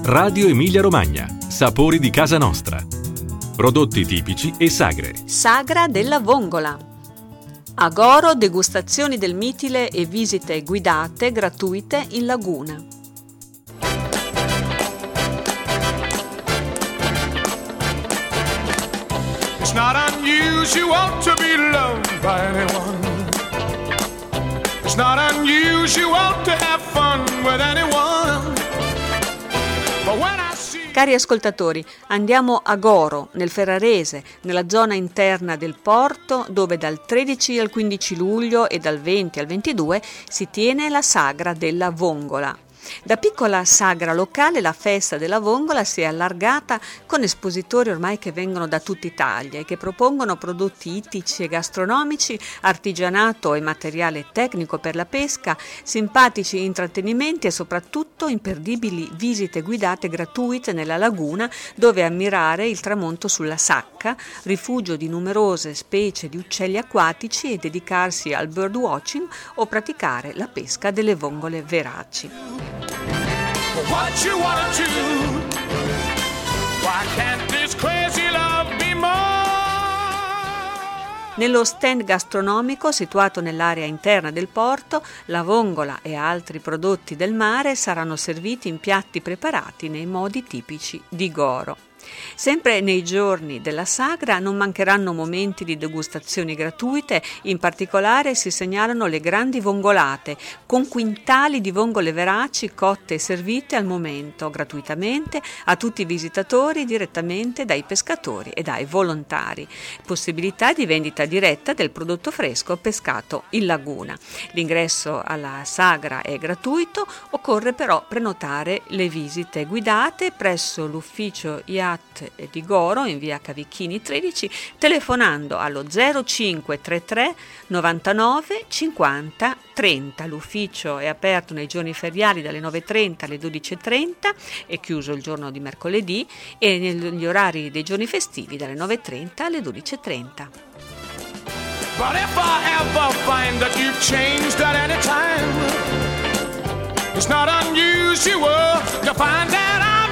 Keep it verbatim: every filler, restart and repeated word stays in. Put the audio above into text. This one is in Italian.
Radio Emilia Romagna. Sapori di casa nostra. Prodotti tipici e sagre. Sagra della Vongola. A Goro, degustazioni del mitile e visite guidate gratuite in laguna. It's not unusual to be loved by anyone. It's not unusual to have fun with anyone. But when I see... Cari ascoltatori, andiamo a Goro, nel Ferrarese, nella zona interna del porto, dove dal tredici al quindici luglio e dal venti al ventidue si tiene la Sagra della Vongola. Da piccola sagra locale la festa della Vongola si è allargata con espositori ormai che vengono da tutta Italia e che propongono prodotti ittici e gastronomici, artigianato e materiale tecnico per la pesca, simpatici intrattenimenti e soprattutto imperdibili visite guidate gratuite nella laguna dove ammirare il tramonto sulla Sacca, rifugio di numerose specie di uccelli acquatici, e dedicarsi al birdwatching o praticare la pesca delle vongole veraci. What you wanna do? Why can't this crazy love be more? Nello stand gastronomico situato nell'area interna del porto, la vongola e altri prodotti del mare saranno serviti in piatti preparati nei modi tipici di Goro. Sempre nei giorni della sagra non mancheranno momenti di degustazioni gratuite, in particolare si segnalano le grandi vongolate, con quintali di vongole veraci cotte e servite al momento, gratuitamente, a tutti i visitatori direttamente dai pescatori e dai volontari. Possibilità di vendita diretta del prodotto fresco pescato in laguna. L'ingresso alla sagra è gratuito, occorre però prenotare le visite guidate presso l'ufficio I A T di Goro in via Cavicchini tredici, telefonando allo zero cinque tre tre novantanove cinquanta trenta. L'ufficio è aperto nei giorni feriali dalle nove e trenta alle dodici e trenta, è chiuso il giorno di mercoledì, e negli orari dei giorni festivi dalle nove e trenta alle dodici e trenta. But if I ever find that you've changed at any time, it's not unusual to find that I